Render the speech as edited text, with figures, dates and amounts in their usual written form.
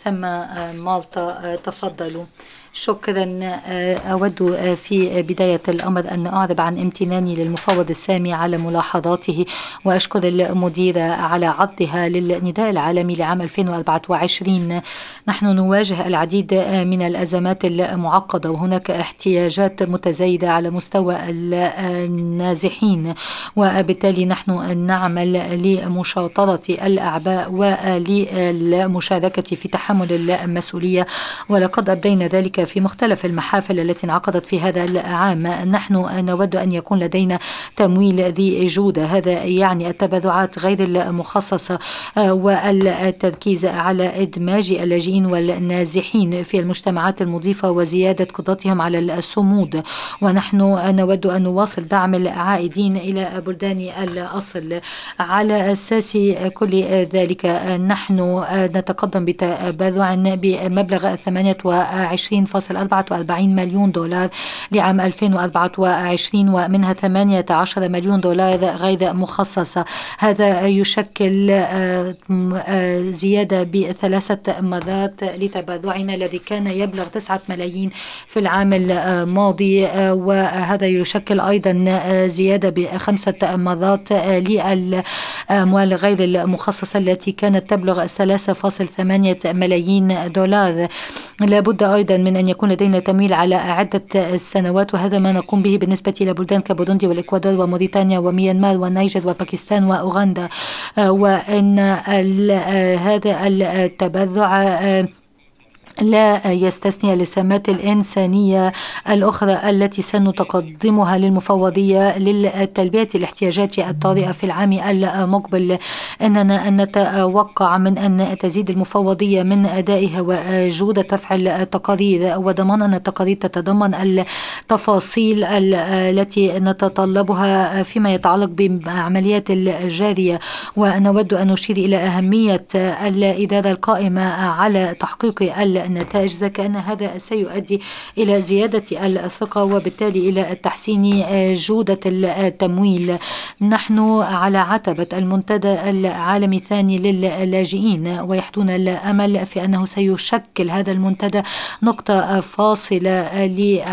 ثم مالطا. تفضلوا. شكرا. أود في بداية الأمر أن أعرب عن امتناني للمفوض السامي على ملاحظاته، وأشكر المديرة على عرضها للنداء العالمي لعام 2024. نحن نواجه العديد من الأزمات المعقدة، وهناك احتياجات متزايدة على مستوى النازحين، وبالتالي نحن نعمل لمشاطرة الأعباء وللمشاركة في تحمل المسؤولية، ولقد أبدينا ذلك في مختلف المحافل التي انعقدت في هذا العام. نحن نود أن يكون لدينا تمويل ذي جودة، هذا يعني التبرعات غير المخصصة والتركيز على إدماج اللاجئين والنازحين في المجتمعات المضيفة وزيادة قدرتهم على الصمود. ونحن نود أن نواصل دعم العائدين إلى بلدان الأصل. على أساس كل ذلك نحن نتقدم بتبرع بمبلغ 28.44 مليون دولار لعام 2024، ومنها 18 مليون دولار غير مخصصة. هذا يشكل زيادة ب3 مرات لتبرعنا الذي كان يبلغ 9 ملايين في العام الماضي، وهذا يشكل أيضا زيادة ب5 مرات للأموال غير المخصصة التي كانت تبلغ 3.8 ملايين دولار. لابد أيضا من أن يكون لدينا تمويل على عدة سنوات، وهذا ما نقوم به بالنسبة إلى بلدان كبوروندي والإكوادور وموريتانيا وميانمار والنيجر وباكستان وأوغندا. وإن هذا التبرع لا يستثني الإسهامات الإنسانية الأخرى التي سنتقدمها للمفوضية لتلبية الاحتياجات الطارئة في العام المقبل. إننا نتوقع من أن تزيد المفوضية من أدائها وجودة رفع التقارير، وضمان أن التقارير تتضمن التفاصيل التي نتطلبها فيما يتعلق بالعمليات الجارية. ونود أن نشير إلى أهمية الإدارة القائمة على تحقيق النتائج، إذا كان هذا سيؤدي إلى زيادة الثقة وبالتالي إلى تحسين جودة التمويل. نحن على عتبة المنتدى العالمي الثاني للاجئين، ويحدون الأمل في أنه سيشكل هذا المنتدى نقطة فاصلة